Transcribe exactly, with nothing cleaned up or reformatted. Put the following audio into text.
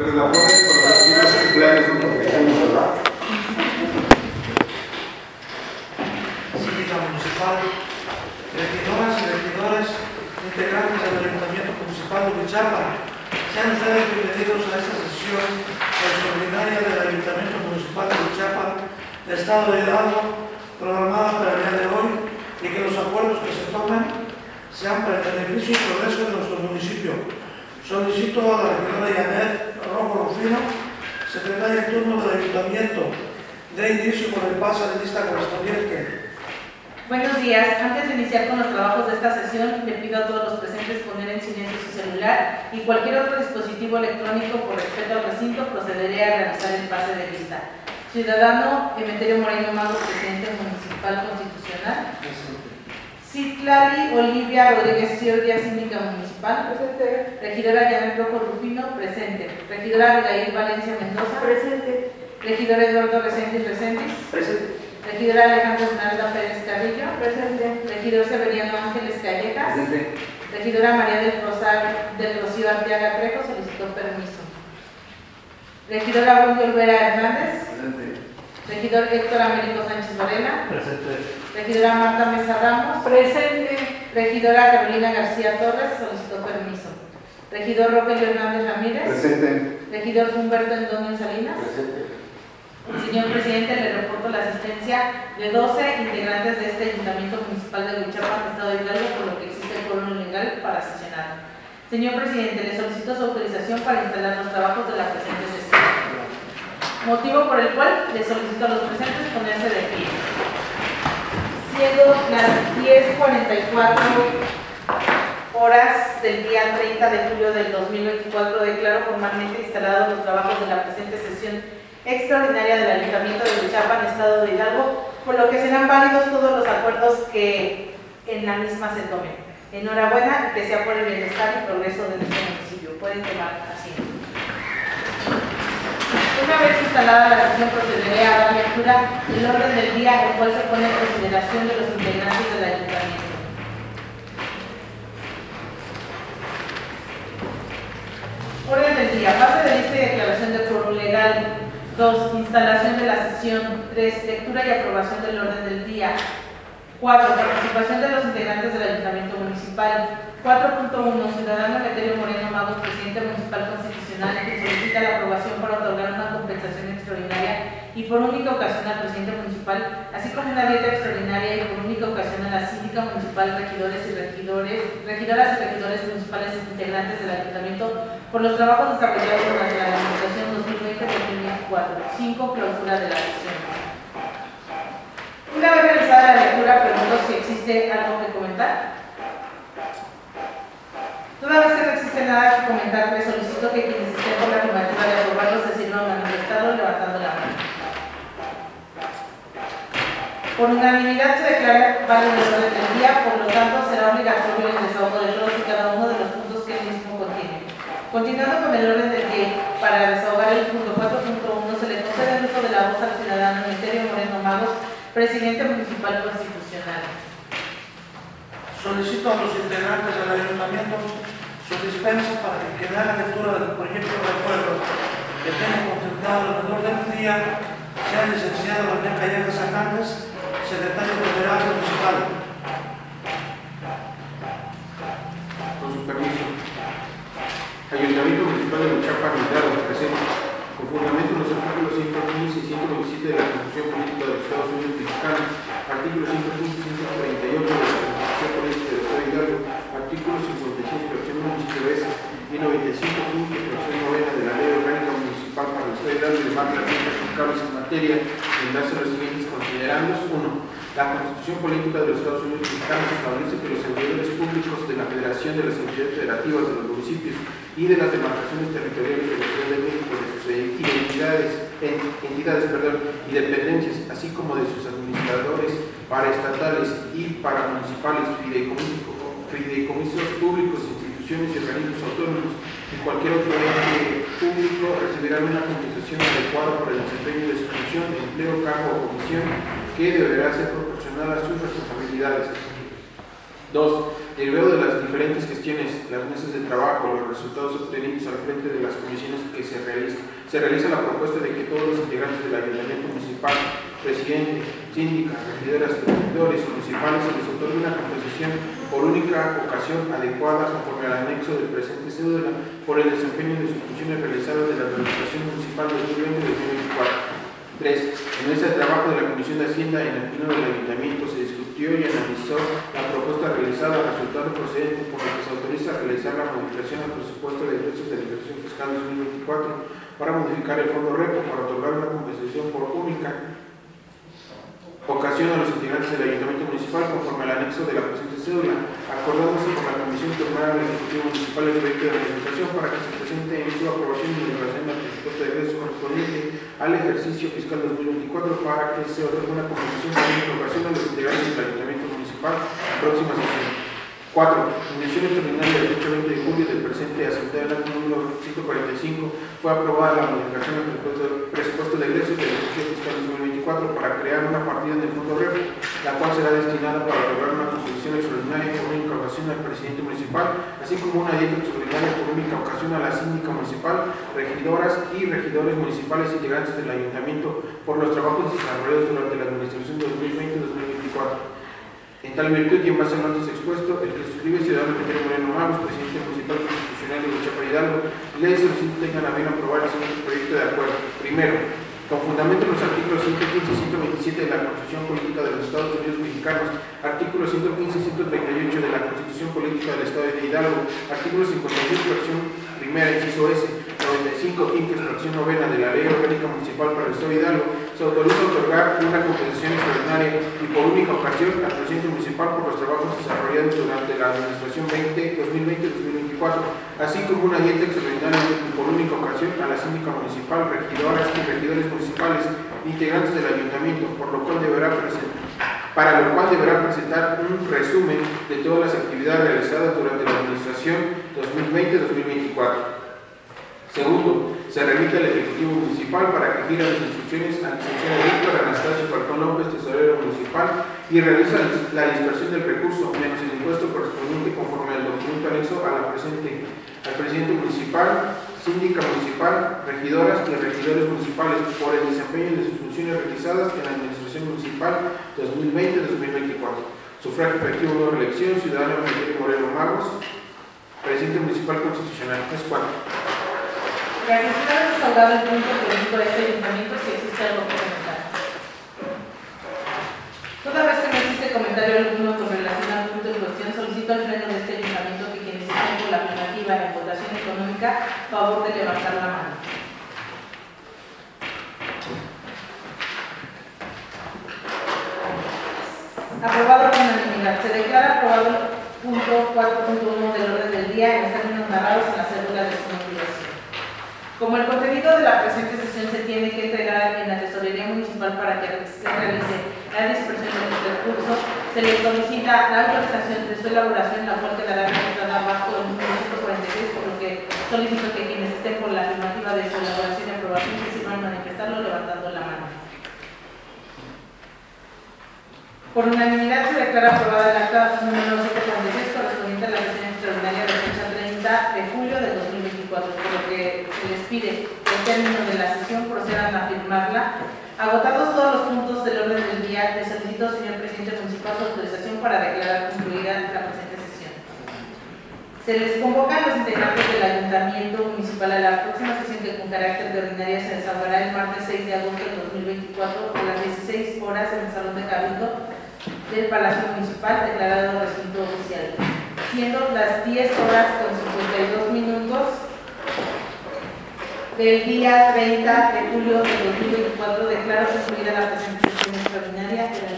Pero la ponen por los distintos cumpleaños, ¿no? ¿Verdad? Síndica municipal, regidoras y regidores, integrantes del Ayuntamiento Municipal de Huichapan, sean ustedes bienvenidos a esta sesión extraordinaria del Ayuntamiento Municipal de Huichapan, del Estado de Hidalgo, programada para el día de hoy, y que los acuerdos que se tomen sean para el beneficio y progreso de nuestro municipio. Solicito a la regidora Janet Rojo Rufino, secretaria en turno del Ayuntamiento, de inicio con el pase de lista correspondiente. Buenos días. Antes de iniciar con los trabajos de esta sesión, le pido a todos los presentes poner en silencio su celular y cualquier otro dispositivo electrónico. Por respeto al recinto, procederé a realizar el pase de lista. Ciudadano Emeterio Moreno Mago, presidente municipal constitucional. Citlali Olivia Rodríguez Ciordia, síndica municipal. Presente. Regidora Janet Rojo Rufino, presente. Regidora Abigail Valencia Mendoza. Presente. Regidor Eduardo Reséndiz Reséndiz. Presente. Regidora Alejandra Esmeralda Pérez Carrillo. Presente. Regidor Severiano Ángeles Callejas. Presente. Regidora María del Rosario del Rocío Arteaga Trejo solicitó permiso. Regidora Wendy Olvera Hernández. Presente. Regidor Héctor Américo Sánchez Varela. Presente. Regidora Marta Mesa Ramos. Presente. Regidora Carolina García Torres solicitó permiso. Regidor Rogelio Hernández Ramírez. Presente. Regidor Humberto Endonio Salinas. Presente. Señor presidente, le reporto la asistencia de doce integrantes de este Ayuntamiento Municipal de Huichapan, Estado de Hidalgo, por lo que existe el quórum legal para sesionar. Señor presidente, le solicito su autorización para instalar los trabajos de la presente sesión. Motivo por el cual le solicito a los presentes ponerse de pie. Siendo las diez cuarenta y cuatro horas del día treinta de julio del dos mil veinticuatro, declaro formalmente instalados los trabajos de la presente sesión extraordinaria del Ayuntamiento de Huichapan, Estado de Hidalgo, por lo que serán válidos todos los acuerdos que en la misma se tomen. Enhorabuena y que sea por el bienestar y progreso de nuestro municipio. Pueden tomar asiento. Una vez instalada la sesión, procederé a dar lectura del orden del día, el cual se pone en consideración de los integrantes del Ayuntamiento. Orden del día. Base de lista y declaración de quórum legal. dos. Instalación de la sesión. tres. Lectura y aprobación del orden del día. cuatro. Participación de los integrantes del Ayuntamiento Municipal. cuatro punto uno. Ciudadano Emeterio Moreno Magos, presidente municipal constitucional, que solicita la aprobación para otorgar una compensación extraordinaria y por única ocasión al presidente municipal, así como una dieta extraordinaria y por única ocasión a la síndica municipal, regidores y regidores, regidoras y regidores municipales integrantes del Ayuntamiento por los trabajos desarrollados durante la administración dos mil veinte dos mil veinticuatro. cinco. Clausura de la sesión. Una vez realizada la lectura, pregunto si existe algo que comentar. Toda vez que no existe nada que comentar, les solicito que quienes estén por la afirmativa de aprobarlo se sirvan manifestado levantando la mano. Por unanimidad se declara válido el orden del día, por lo tanto será obligatorio el desahogo de todos y cada uno de los puntos que el mismo contiene. Continuando con el orden del día, para desahogar el punto cuatro punto uno se le concede el uso de la voz al ciudadano Emeterio Moreno Magos, presidente municipal constitucional. Solicito a los integrantes del Ayuntamiento su dispensa para que quede la lectura del proyecto de acuerdo que tengo contemplado en el orden del día, sea el licenciado Daniel Callejas Hernández, secretario federal municipal. Con su permiso. Ayuntamiento Municipal de Huichapan, Hidalgo, presente. Con fundamento en los artículos ciento quince y ciento veintisiete de la Constitución Política de los Estados Unidos Mexicanos, artículos ciento quince y ciento cuarenta y ocho de la Constitución Política del Estado de Hidalgo, artículo cincuenta y seis, fracción municipal y noventa y cinco puntos, fracción novena de la Ley Orgánica Municipal para el Estado de Hidalgo y demás reglamentos aplicables en materia, en base a los siguientes considerandos. uno. La Constitución Política de los Estados Unidos Mexicanos establece que los servidores públicos de la Federación, de las entidades federativas, de los municipios y de las demarcaciones territoriales de la Ciudad de México, de sus identidades, entidades perdón, y dependencias, así como de sus administradores paraestatales y paramunicipales, fideicomisos públicos, instituciones y organismos autónomos y cualquier otro ente público recibirán una compensación adecuada por el desempeño de su función, empleo, cargo o comisión que deberá ser proporcional a sus responsabilidades. dos. Derivado de las diferentes gestiones, las mesas de trabajo, los resultados obtenidos al frente de las comisiones que se realizan Se realiza la propuesta de que todos los integrantes del ayuntamiento municipal, presidente, síndica, regidoras, regidores municipales se les otorgue una compensación por única ocasión adecuada conforme al anexo del presente cédula por el desempeño de sus funciones realizadas de la administración municipal de dos mil veinte a dos mil veinticuatro. tres. En este trabajo de la Comisión de Hacienda en el pleno del Ayuntamiento se discutió y analizó la propuesta realizada, resultado procedente por la que se autoriza a realizar la modificación al presupuesto de egresos de la ejercicio fiscal dos mil veinticuatro para modificar el fondo repo para otorgar una compensación por única ocasión a los integrantes del Ayuntamiento Municipal conforme al anexo de la presente cédula, acordándose por la Comisión Terminal del Ejecutivo Municipal el proyecto de modificación para que se presente en su aprobación y liberación del presupuesto de egresos correspondiente al ejercicio fiscal dos mil veinticuatro para que se otorgue una compensación por única ocasión a los integrantes del Ayuntamiento Municipal en próxima sesión. cuatro. En sesión extraordinaria del ocho veinte de julio del presente asamblea del acto número ciento cuarenta y cinco fue aprobada la modificación del presupuesto, presupuesto de egresos del ejercicio fiscal dos mil veinticuatro para crear una partida en el fondo repo, la cual será destinada para lograr una compensación extraordinaria por única ocasión al presidente municipal, así como una dieta extraordinaria por única ocasión a la síndica municipal, regidoras y regidores municipales integrantes del ayuntamiento por los trabajos desarrollados durante la administración dos mil veinte a dos mil veinticuatro. En tal virtud y en base a lo antes expuesto, el que suscribe Ciudadano Pedro Moreno Magos, presidente municipal constitucional de Chapa Hidalgo, le solicito tengan a bien aprobar el siguiente proyecto de acuerdo. Primero, con fundamento en los artículos ciento quince y ciento veintisiete de la Constitución Política de los Estados Unidos Mexicanos, artículos ciento quince y ciento treinta y ocho de la Constitución Política del Estado de Hidalgo, artículo cincuenta y seis, fracción primera, inciso S, noventa y cinco, quinta, fracción novena de la Ley Orgánica Municipal para el Estado de Hidalgo, se autoriza a otorgar una compensación extraordinaria y por única ocasión al presidente municipal por los trabajos desarrollados durante la administración dos mil veinte a dos mil veinticuatro, así como una dieta extraordinaria y por única ocasión a la síndica municipal, regidoras y regidores municipales integrantes del ayuntamiento, por lo cual deberá presentar para lo cual deberá presentar un resumen de todas las actividades realizadas durante la administración dos mil veinte a dos mil veinticuatro. Segundo, se remite al Ejecutivo Municipal para que gira las instrucciones al licenciado Víctor Anastasio Falcón López, tesorero municipal, y realiza la dispersión del recurso menos el impuesto correspondiente conforme al documento anexo a la presente, al presidente municipal, síndica municipal, regidoras y regidores municipales por el desempeño de sus funciones realizadas en la administración municipal dos mil veinte a dos mil veinticuatro. Sufragio efectivo no reelección, ciudadano Pedro Moreno Magos, presidente municipal constitucional. Es cuatro. Gracias. Una vez desahogado el punto político de este ayuntamiento, si existe algo que comentar. Toda vez que no existe comentario alguno con relación al punto en cuestión, solicito al pleno de este ayuntamiento que quienes estén por la afirmativa en votación económica, favor de levantar la mano. Aprobado por unanimidad. Se declara aprobado el punto cuatro punto uno del orden del día en los términos narrados en la cédula de su motivación. Como el contenido de la presente sesión se tiene que entregar en la Tesorería Municipal para que se realice la dispersión del recurso, se le solicita la autorización de su elaboración, la cual quedará registrada bajo el número ciento cuarenta y seis, por lo que solicito que quienes estén por la afirmativa de su elaboración y aprobación se sirvan manifestarlo levantando la mano. Por unanimidad se declara aprobada el acta número ciento cuarenta y seis correspondiente a la sesión extraordinaria de fecha treinta de julio de dos mil veinticuatro, por lo que se les pide que en términos de la sesión procedan a firmarla. Agotados todos los puntos del orden del día, le solicito, señor presidente municipal, su autorización para declarar concluida la presente sesión. Se les convoca a los integrantes del Ayuntamiento Municipal a la próxima sesión que con carácter de ordinaria se desahogará el martes seis de agosto de dos mil veinticuatro a las dieciséis horas en el Salón de Cabildo del Palacio Municipal, declarado recinto oficial, siendo las diez horas con cincuenta y dos minutos del día treinta de julio de dos mil veinticuatro. Declaro concluida la presente sesión extraordinaria de la